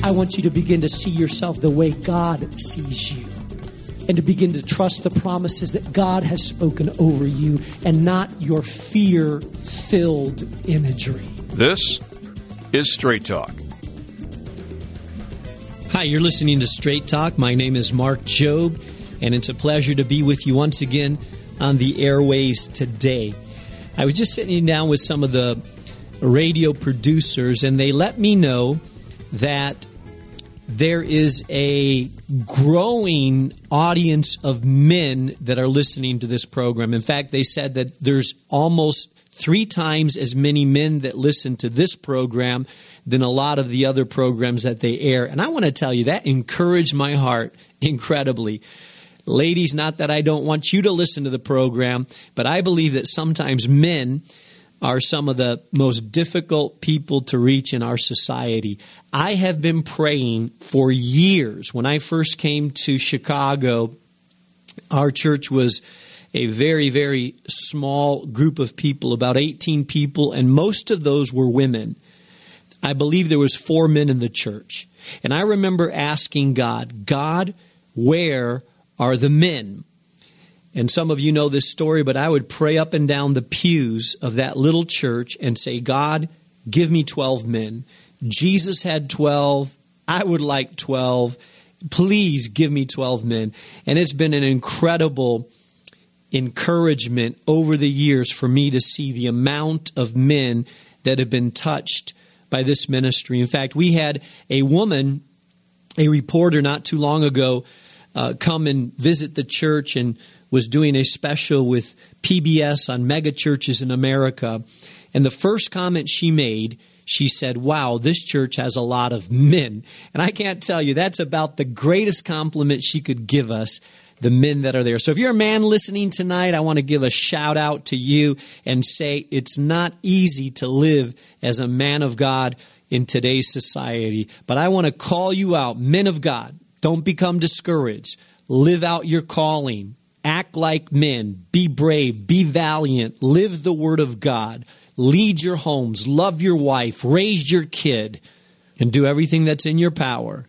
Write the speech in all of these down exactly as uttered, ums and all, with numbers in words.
I want you to begin to see yourself the way God sees you, and to begin to trust the promises that God has spoken over you and not your fear-filled imagery. This is Straight Talk. Hi, you're listening to Straight Talk. My name is Mark Jobe, and it's a pleasure to be with you once again on the airwaves today. I was just sitting down with some of the radio producers, and they let me know that there is a growing audience of men that are listening to this program. In fact, they said that there's almost three times as many men that listen to this program than a lot of the other programs that they air. And I want to tell you, that encouraged my heart incredibly. Ladies, not that I don't want you to listen to the program, but I believe that sometimes men are some of the most difficult people to reach in our society. I have been praying for years. When I first came to Chicago, our church was a very, very small group of people, about eighteen people, and most of those were women. I believe there was four men in the church. And I remember asking God, God, where are the men? And some of you know this story, but I would pray up and down the pews of that little church and say, God, give me twelve men. Jesus had twelve. I would like twelve. Please give me twelve men. And it's been an incredible encouragement over the years for me to see the amount of men that have been touched by this ministry. In fact, we had a woman, a reporter not too long ago, uh, come and visit the church and was doing a special with P B S on mega churches in America. And the first comment she made, she said, wow, this church has a lot of men. And I can't tell you, that's about the greatest compliment she could give us, the men that are there. So if you're a man listening tonight, I want to give a shout out to you and say it's not easy to live as a man of God in today's society. But I want to call you out, men of God, don't become discouraged. Live out your calling. Act like men, be brave, be valiant, live the word of God, lead your homes, love your wife, raise your kid, and do everything that's in your power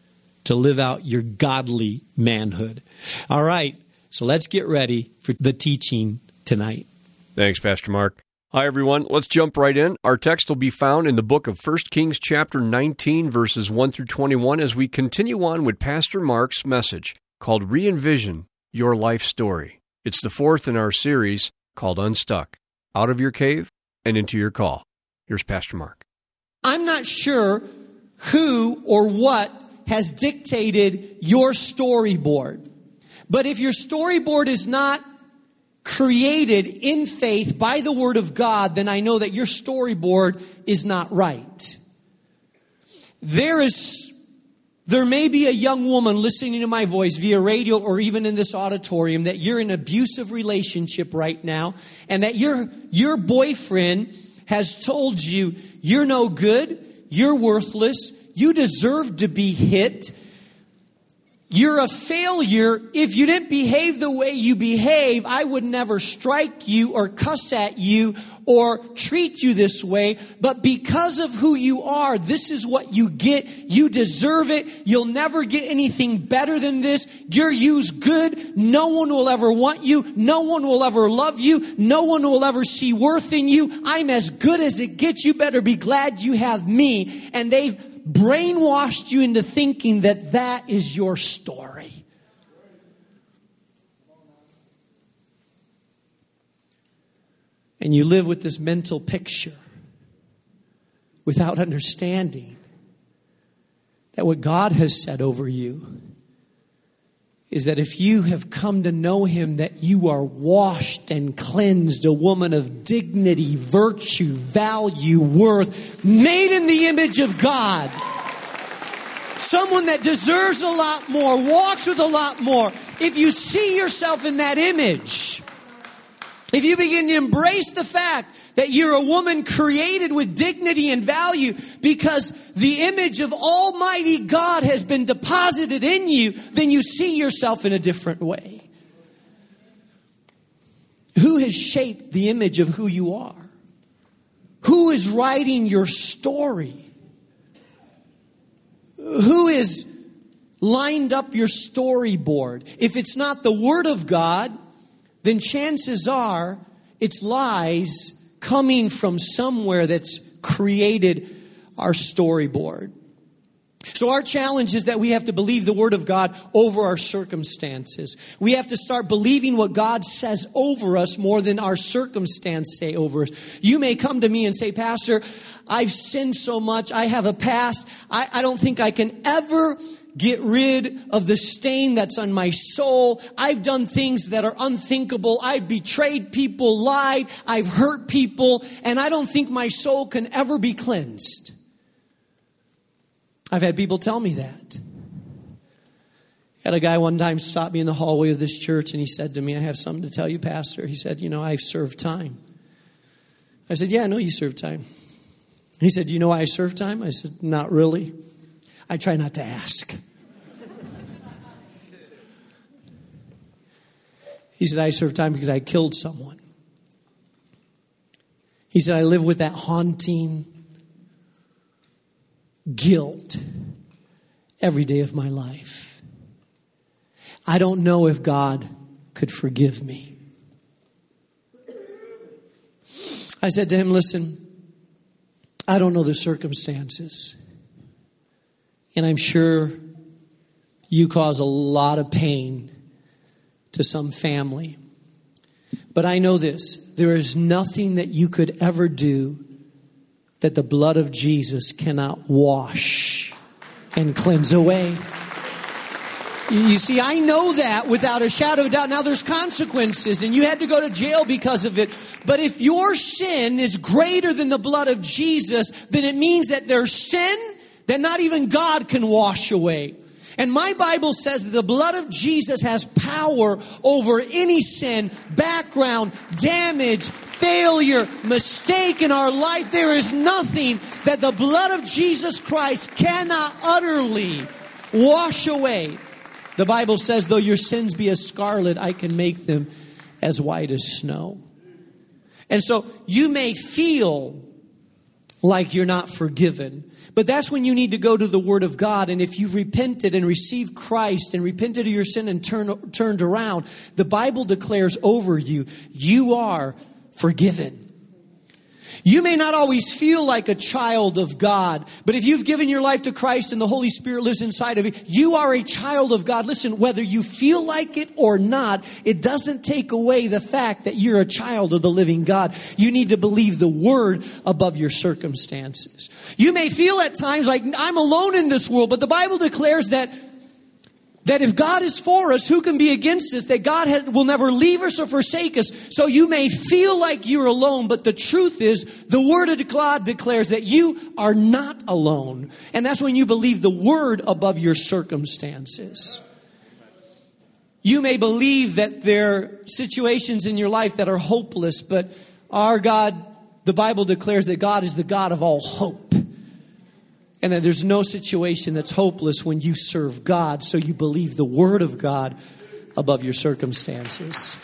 to live out your godly manhood. All right, so let's get ready for the teaching tonight. Thanks, Pastor Mark. Hi, everyone. Let's jump right in. Our text will be found in the book of First Kings chapter nineteen, verses one through twenty-one, as we continue on with Pastor Mark's message called Re-Envision Your Life Story. It's the fourth in our series called Unstuck, Out of Your Cave and Into Your Call. Here's Pastor Mark. I'm not sure who or what has dictated your storyboard. But if your storyboard is not created in faith by the Word of God, then I know that your storyboard is not right. There is There may be a young woman listening to my voice via radio or even in this auditorium that you're in an abusive relationship right now, and that your, your boyfriend has told you you're no good, you're worthless, you deserve to be hit, you're a failure. If you didn't behave the way you behave, I would never strike you or cuss at you or treat you this way. But because of who you are, this is what you get. You deserve it. You'll never get anything better than this. You're used good. No one will ever want you. No one will ever love you. No one will ever see worth in you. I'm as good as it gets. You better be glad you have me. And they've brainwashed you into thinking that that is your story. And you live with this mental picture without understanding that what God has said over you is that if you have come to know Him, that you are washed and cleansed, a woman of dignity, virtue, value, worth, made in the image of God. Someone that deserves a lot more, walks with a lot more. If you see yourself in that image, if you begin to embrace the fact that you're a woman created with dignity and value because the image of Almighty God has been deposited in you, then you see yourself in a different way. Who has shaped the image of who you are? Who is writing your story? who is lined up your storyboard? If it's not the Word of God, then chances are it's lies coming from somewhere that's created our storyboard. So our challenge is that we have to believe the Word of God over our circumstances. We have to start believing what God says over us more than our circumstance say over us. You may come to me and say, Pastor, I've sinned so much. I have a past. I, I don't think I can ever get rid of the stain that's on my soul. I've done things that are unthinkable. I've betrayed people, lied. I've hurt people. And I don't think my soul can ever be cleansed. I've had people tell me that. I had a guy one time stop me in the hallway of this church and he said to me, I have something to tell you, Pastor. He said, you know, I've served time. I said, yeah, I know you served time. He said, you know why I served time? I said, not really. I try not to ask. He said, I served time because I killed someone. He said, I live with that haunting guilt every day of my life. I don't know if God could forgive me. I said to him, listen, I don't know the circumstances. And I'm sure you cause a lot of pain to some family. But I know this, there is nothing that you could ever do that the blood of Jesus cannot wash and cleanse away. You see, I know that without a shadow of a doubt. Now there's consequences and you had to go to jail because of it. But if your sin is greater than the blood of Jesus, then it means that there's sin that not even God can wash away. And my Bible says that the blood of Jesus has power over any sin, background, damage, failure, mistake in our life. There is nothing that the blood of Jesus Christ cannot utterly wash away. The Bible says, though your sins be as scarlet, I can make them as white as snow. And so you may feel like you're not forgiven, but that's when you need to go to the Word of God. And if you've repented and received Christ and repented of your sin and turn, turned around, the Bible declares over you, you are forgiven. You may not always feel like a child of God, but if you've given your life to Christ and the Holy Spirit lives inside of you, you are a child of God. Listen, whether you feel like it or not, it doesn't take away the fact that you're a child of the living God. You need to believe the Word above your circumstances. You may feel at times like I'm alone in this world, but the Bible declares that That if God is for us, who can be against us? That God has, will never leave us or forsake us. So you may feel like you're alone, but the truth is, the Word of God declares that you are not alone. And that's when you believe the Word above your circumstances. You may believe that there are situations in your life that are hopeless, but our God, the Bible declares that God is the God of all hope. And that there's no situation that's hopeless when you serve God. So you believe the Word of God above your circumstances.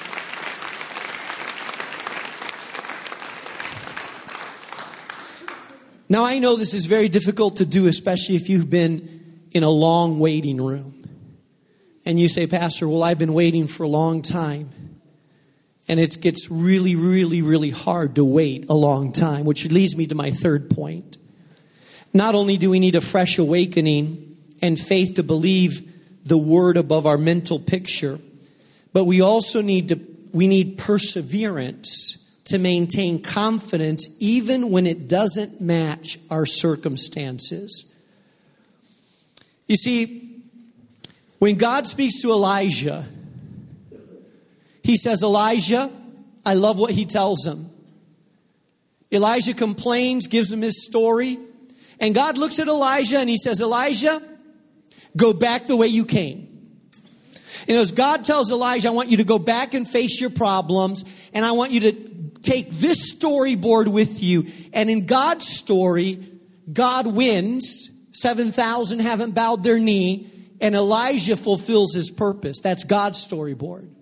Now I know this is very difficult to do, especially if you've been in a long waiting room. And you say, Pastor, well, I've been waiting for a long time. And it gets really, really, really hard to wait a long time. Which leads me to my third point. Not only do we need a fresh awakening and faith to believe the Word above our mental picture, but we also need to we need perseverance to maintain confidence even when it doesn't match our circumstances. You see, when God speaks to Elijah, he says, Elijah, I love what he tells him. Elijah complains, gives him his story. And God looks at Elijah and he says, Elijah, go back the way you came. And as God tells Elijah, I want you to go back and face your problems. And I want you to take this storyboard with you. And in God's story, God wins. seven thousand haven't bowed their knee. And Elijah fulfills his purpose. That's God's storyboard.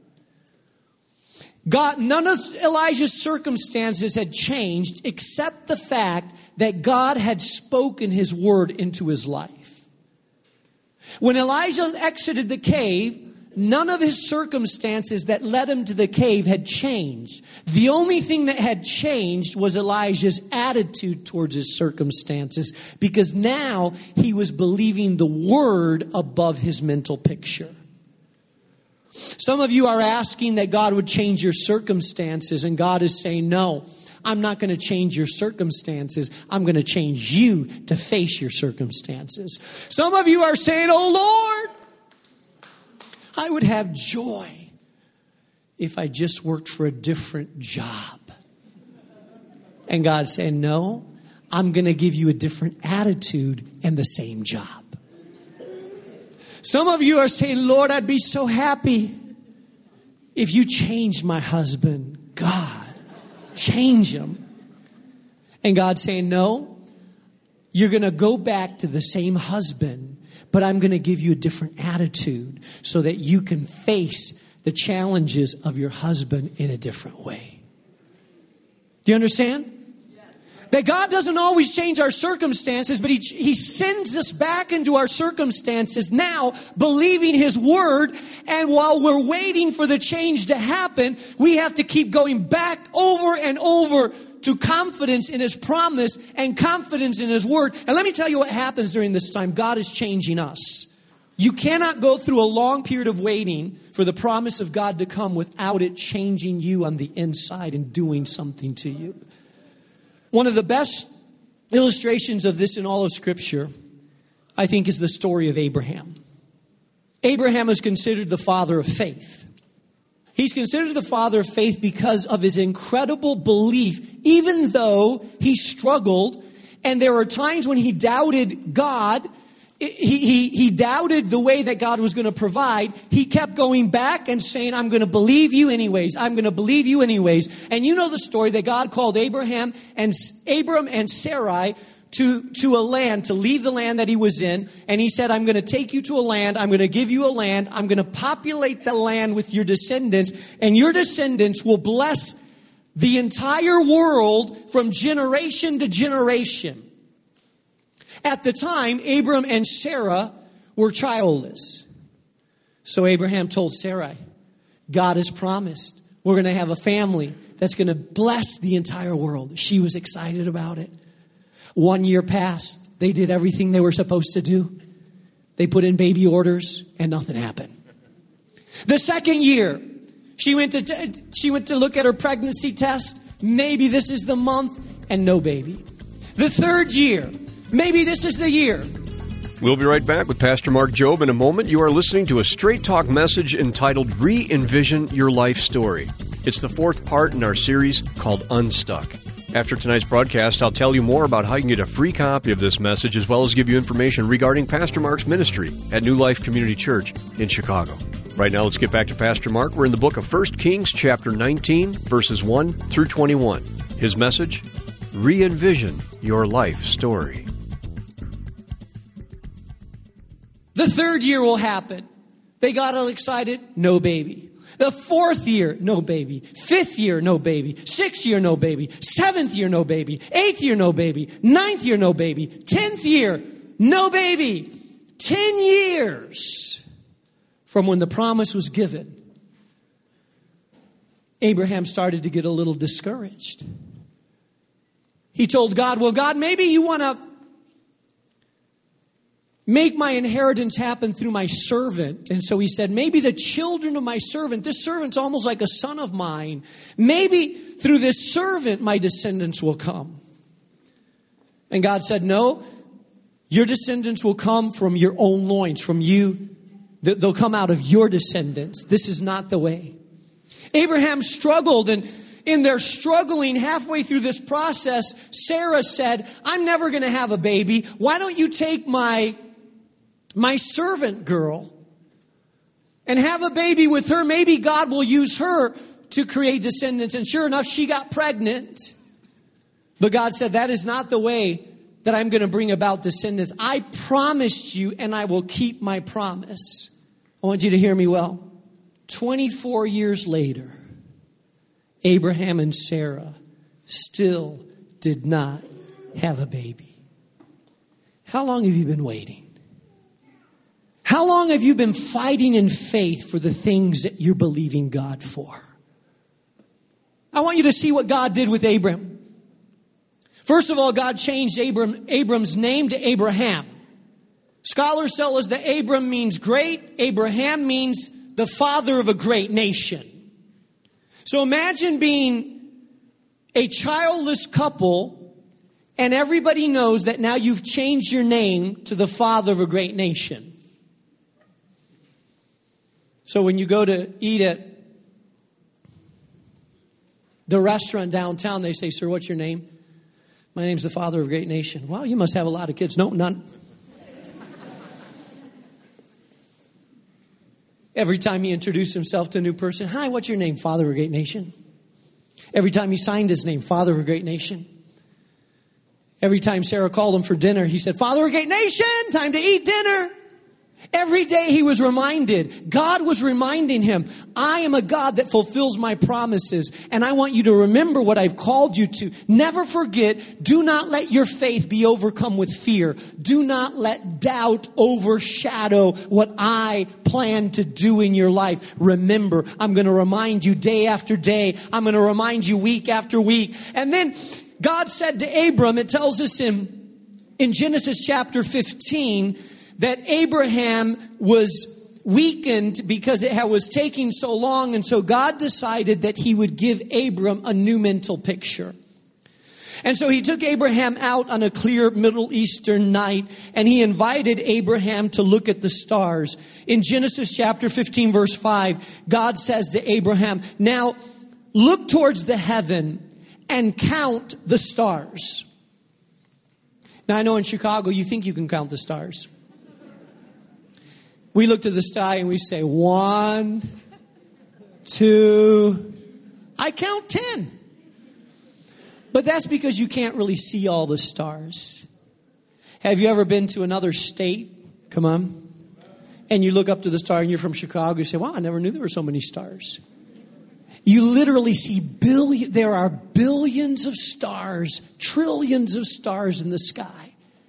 God, none of Elijah's circumstances had changed except the fact that God had spoken his word into his life. When Elijah exited the cave, none of his circumstances that led him to the cave had changed. The only thing that had changed was Elijah's attitude towards his circumstances, because now he was believing the word above his mental picture. Some of you are asking that God would change your circumstances, and God is saying, no, I'm not going to change your circumstances. I'm going to change you to face your circumstances. Some of you are saying, oh Lord, I would have joy if I just worked for a different job. And God's saying, no, I'm going to give you a different attitude and the same job. Some of you are saying, Lord, I'd be so happy if you changed my husband. God, change him. And God's saying, no, you're going to go back to the same husband, but I'm going to give you a different attitude so that you can face the challenges of your husband in a different way. Do you understand? That God doesn't always change our circumstances, but he, he sends us back into our circumstances now, believing His word. And while we're waiting for the change to happen, we have to keep going back over and over to confidence in His promise and confidence in His word. And let me tell you what happens during this time. God is changing us. You cannot go through a long period of waiting for the promise of God to come without it changing you on the inside and doing something to you. One of the best illustrations of this in all of Scripture, I think, is the story of Abraham. Abraham is considered the father of faith. He's considered the father of faith because of his incredible belief, even though he struggled, and there were times when he doubted God. He, he, he doubted the way that God was going to provide. He kept going back and saying, I'm going to believe you anyways. I'm going to believe you anyways. And you know the story that God called Abraham and Abram and Sarai to, to a land, to leave the land that he was in. And he said, I'm going to take you to a land. I'm going to give you a land. I'm going to populate the land with your descendants. And your descendants will bless the entire world from generation to generation. At the time, Abram and Sarah were childless. So Abraham told Sarai, God has promised we're going to have a family that's going to bless the entire world. She was excited about it. One year passed. They did everything they were supposed to do. They put in baby orders and nothing happened. The second year, she went to t- she went to look at her pregnancy test. Maybe this is the month, and no baby. The third year, maybe this is the year. We'll be right back with Pastor Mark Jobe in a moment. You are listening to a Straight Talk message entitled Re-Envision Your Life Story. It's the fourth part in our series called Unstuck. After tonight's broadcast, I'll tell you more about how you can get a free copy of this message, as well as give you information regarding Pastor Mark's ministry at New Life Community Church in Chicago. Right now, let's get back to Pastor Mark. We're in the book of First Kings, chapter nineteen, verses one through twenty-one. His message, Re-Envision Your Life Story. The third year will happen. They got all excited. No baby. The fourth year, no baby. Fifth year, no baby. Sixth year, no baby. Seventh year, no baby. Eighth year, no baby. Ninth year, no baby. Tenth year, no baby. Ten years from when the promise was given, Abraham started to get a little discouraged. He told God, well, God, maybe you want to make my inheritance happen through my servant. And so he said, maybe the children of my servant, this servant's almost like a son of mine. Maybe through this servant, my descendants will come. And God said, no, your descendants will come from your own loins, from you. They'll come out of your descendants. This is not the way. Abraham struggled, and in their struggling halfway through this process, Sarah said, I'm never going to have a baby. Why don't you take my My servant girl and have a baby with her? Maybe God will use her to create descendants. And sure enough, she got pregnant. But God said, that is not the way that I'm going to bring about descendants. I promised you, and I will keep my promise. I want you to hear me well. twenty-four years later, Abraham and Sarah still did not have a baby. How long have you been waiting? How long have you been fighting in faith for the things that you're believing God for? I want you to see what God did with Abram. First of all, God changed Abram, Abram's name to Abraham. Scholars tell us that Abram means great. Abraham means the father of a great nation. So imagine being a childless couple and everybody knows that now you've changed your name to the father of a great nation. So when you go to eat at the restaurant downtown, they say, "Sir, what's your name?" "My name's the father of a great nation." "Well, you must have a lot of kids." "No, none." Every time he introduced himself to a new person, "Hi, what's your name?" "Father of a great nation." Every time he signed his name, "Father of a great nation." Every time Sarah called him for dinner, he said, "Father of a great nation, time to eat dinner." Every day he was reminded, God was reminding him, I am a God that fulfills my promises, and I want you to remember what I've called you to. Never forget, do not let your faith be overcome with fear. Do not let doubt overshadow what I plan to do in your life. Remember, I'm going to remind you day after day. I'm going to remind you week after week. And then God said to Abram, it tells us in, in Genesis chapter fifteen, that Abraham was weakened because it was taking so long. And so God decided that he would give Abram a new mental picture. And so he took Abraham out on a clear Middle Eastern night and he invited Abraham to look at the stars. In Genesis chapter fifteen, verse five, God says to Abraham, now look towards the heaven and count the stars. Now I know in Chicago you think you can count the stars. We look to the sky and we say, one, two, I count ten. But that's because you can't really see all the stars. Have you ever been to another state? Come on. And you look up to the star and you're from Chicago. You say, wow, I never knew there were so many stars. You literally see billion. There are billions of stars, trillions of stars in the sky.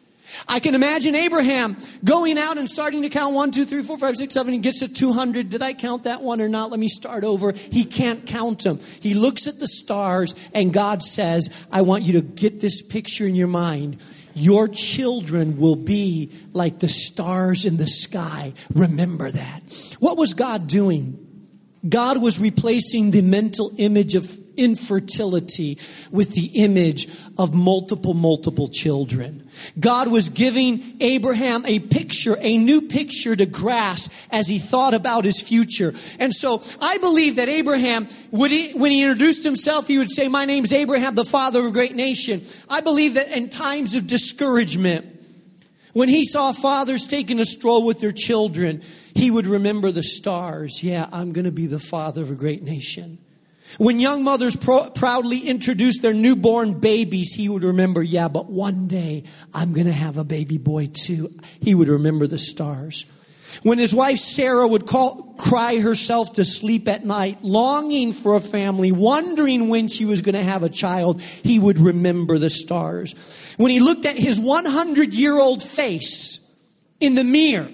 I can imagine Abraham going out and starting to count one, two, three, four, five, six, seven. He gets to two hundred. Did I count that one or not? Let me start over. He can't count them. He looks at the stars and God says, I want you to get this picture in your mind. Your children will be like the stars in the sky. Remember that. What was God doing? God was replacing the mental image of infertility with the image of multiple, multiple children. God was giving Abraham a picture, a new picture to grasp as he thought about his future. And so I believe that Abraham, would he, when he introduced himself, he would say, my name's Abraham, the father of a great nation. I believe that in times of discouragement, when he saw fathers taking a stroll with their children, he would remember the stars. Yeah, I'm going to be the father of a great nation. When young mothers pro- proudly introduced their newborn babies, he would remember, yeah, but one day I'm going to have a baby boy too. He would remember the stars. When his wife Sarah would call, cry herself to sleep at night, longing for a family, wondering when she was going to have a child, he would remember the stars. When he looked at his hundred-year-old face in the mirror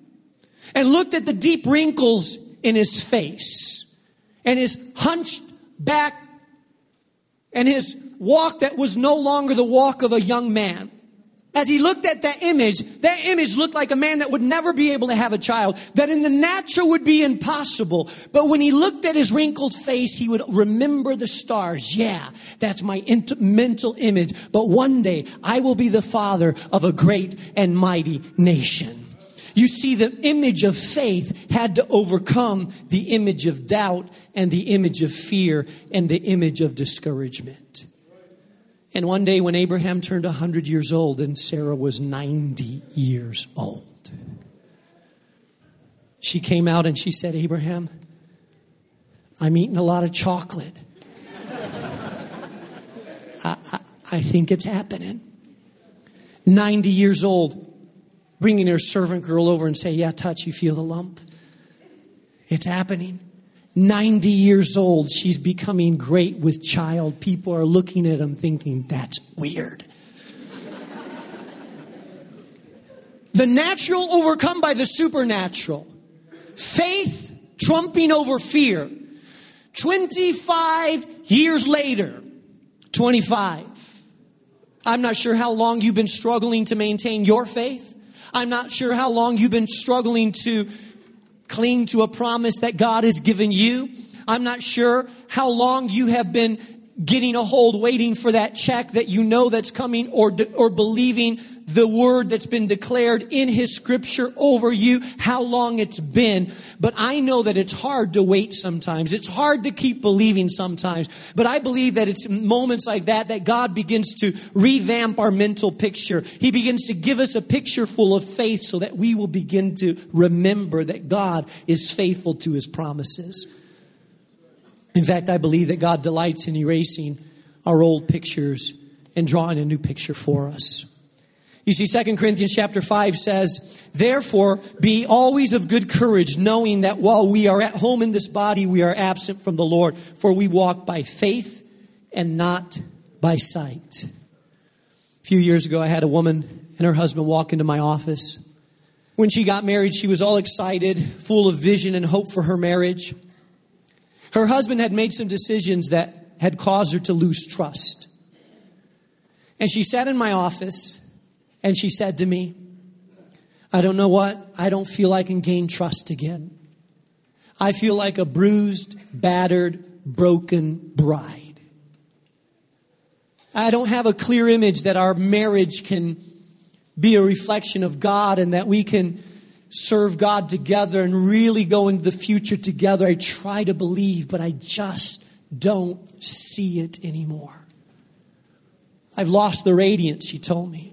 and looked at the deep wrinkles in his face and his hunched back and his walk that was no longer the walk of a young man. As he looked at that image, that image looked like a man that would never be able to have a child, that in the natural would be impossible. But when he looked at his wrinkled face, he would remember the stars. Yeah, that's my int- mental image. But one day I will be the father of a great and mighty nation. You see, the image of faith had to overcome the image of doubt and the image of fear and the image of discouragement. And one day when Abraham turned one hundred years old and Sarah was ninety years old, she came out and she said, Abraham, I'm eating a lot of chocolate. I, I, I think it's happening. ninety years old, bringing her servant girl over and say, yeah, touch, you feel the lump? It's happening. ninety years old, she's becoming great with child. People are looking at him thinking, that's weird. The natural overcome by the supernatural. Faith trumping over fear. twenty-five years later. twenty-five. I'm not sure how long you've been struggling to maintain your faith. I'm not sure how long you've been struggling to cling to a promise that God has given you. I'm not sure how long you have been getting a hold, waiting for that check that you know that's coming, or or believing the word that's been declared in His scripture over you, how long it's been. But I know that it's hard to wait sometimes. It's hard to keep believing sometimes. But I believe that it's moments like that that God begins to revamp our mental picture. He begins to give us a picture full of faith so that we will begin to remember that God is faithful to His promises. In fact, I believe that God delights in erasing our old pictures and drawing a new picture for us. You see, Second Corinthians chapter five says, therefore, be always of good courage, knowing that while we are at home in this body, we are absent from the Lord. For we walk by faith and not by sight. A few years ago, I had a woman and her husband walk into my office. When she got married, she was all excited, full of vision and hope for her marriage. Her husband had made some decisions that had caused her to lose trust. And she sat in my office and she said to me, I don't know what, I don't feel I can gain trust again. I feel like a bruised, battered, broken bride. I don't have a clear image that our marriage can be a reflection of God and that we can serve God together and really go into the future together. I try to believe, but I just don't see it anymore. I've lost the radiance, she told me.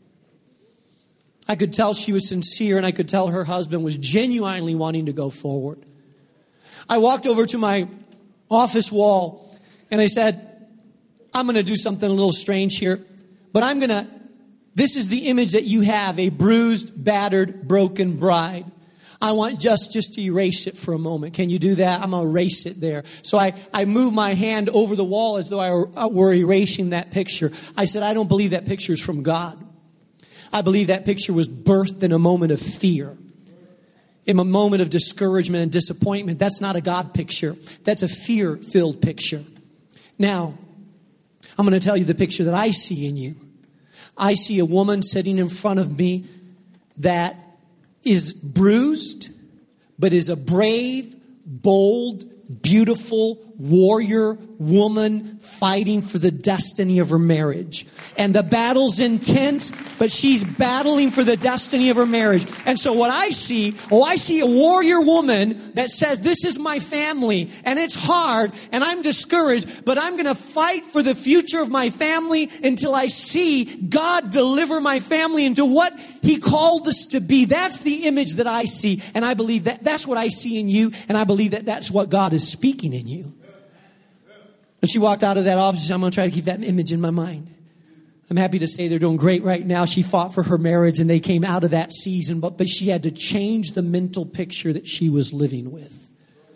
I could tell she was sincere, and I could tell her husband was genuinely wanting to go forward. I walked over to my office wall and I said, I'm going to do something a little strange here, but I'm going to, this is the image that you have, a bruised, battered, broken bride. I want just, just to erase it for a moment. Can you do that? I'm going to erase it there. So I, I moved my hand over the wall as though I were, I were erasing that picture. I said, I don't believe that picture is from God. I believe that picture was birthed in a moment of fear, in a moment of discouragement and disappointment. That's not a God picture. That's a fear-filled picture. Now, I'm going to tell you the picture that I see in you. I see a woman sitting in front of me that is bruised, but is a brave, bold, beautiful warrior woman fighting for the destiny of her marriage. And the battle's intense, but she's battling for the destiny of her marriage. And so what I see, oh, I see a warrior woman that says, this is my family, and it's hard, and I'm discouraged, but I'm going to fight for the future of my family until I see God deliver my family into what He called us to be. That's the image that I see, and I believe that that's what I see in you, and I believe that that's what God is speaking in you. When she walked out of that office, I'm going to try to keep that image in my mind. I'm happy to say they're doing great right now. She fought for her marriage and they came out of that season, but, but she had to change the mental picture that she was living with.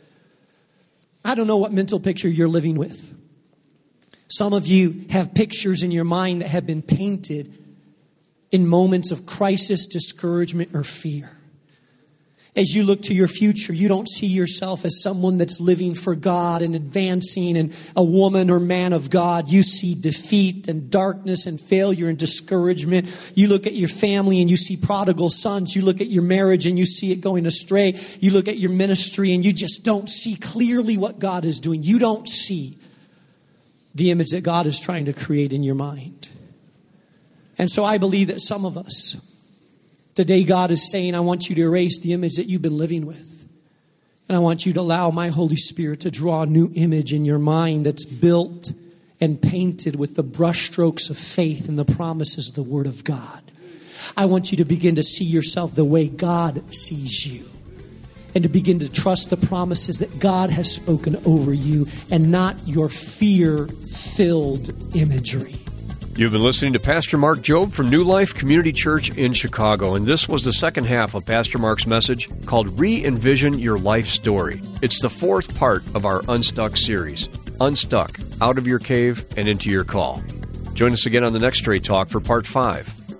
I don't know what mental picture you're living with. Some of you have pictures in your mind that have been painted in moments of crisis, discouragement, or fear. As you look to your future, you don't see yourself as someone that's living for God and advancing and a woman or man of God. You see defeat and darkness and failure and discouragement. You look at your family and you see prodigal sons. You look at your marriage and you see it going astray. You look at your ministry and you just don't see clearly what God is doing. You don't see the image that God is trying to create in your mind. And so I believe that some of us, today, God is saying, I want you to erase the image that you've been living with. And I want you to allow my Holy Spirit to draw a new image in your mind that's built and painted with the brushstrokes of faith and the promises of the Word of God. I want you to begin to see yourself the way God sees you. And to begin to trust the promises that God has spoken over you and not your fear-filled imagery. You've been listening to Pastor Mark Jobe from New Life Community Church in Chicago, and this was the second half of Pastor Mark's message called Re-Envision Your Life Story. It's the fourth part of our Unstuck series, Unstuck, Out of Your Cave and Into Your Call. Join us again on the next Straight Talk for part five.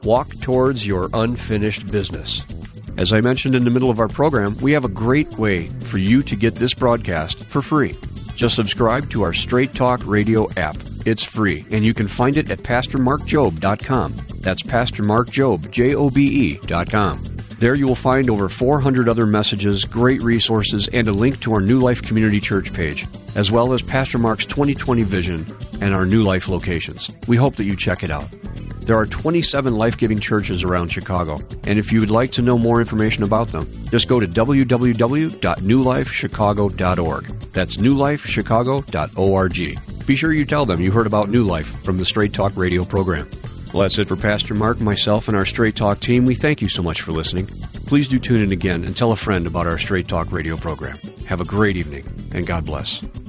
walk towards your unfinished business. As I mentioned in the middle of our program, we have a great way for you to get this broadcast for free. Just subscribe to our Straight Talk Radio app. It's free, and you can find it at pastor mark jobe dot com. That's pastor mark jobe, J O B E, dot com. There you will find over four hundred other messages, great resources, and a link to our New Life Community Church page, as well as Pastor Mark's twenty twenty vision and our New Life locations. We hope that you check it out. There are twenty-seven life-giving churches around Chicago, and if you would like to know more information about them, just go to w w w dot new life chicago dot org. That's new life chicago dot org. Be sure you tell them you heard about New Life from the Straight Talk Radio program. Well, that's it for Pastor Mark, myself, and our Straight Talk team. We thank you so much for listening. Please do tune in again and tell a friend about our Straight Talk Radio program. Have a great evening, and God bless.